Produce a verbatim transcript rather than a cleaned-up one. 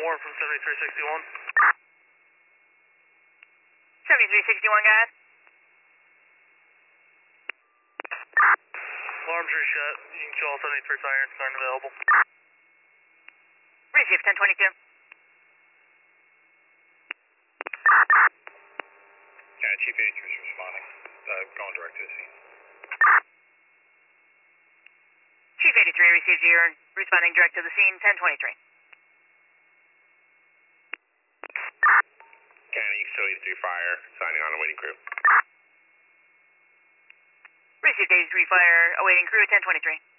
more from seventy-three sixty-one. seventy-three sixty-one, guys. Alarms reset. You can show all seventy-three sirens current available. Receive ten twenty-two. Yeah, Chief eighty-three is responding. Uh, going direct to the scene. Chief eighty-three received you. Responding direct to the scene, ten twenty-three. County, still eighty-three fire, signing on awaiting crew. Received eighty-three fire, awaiting crew, ten twenty-three.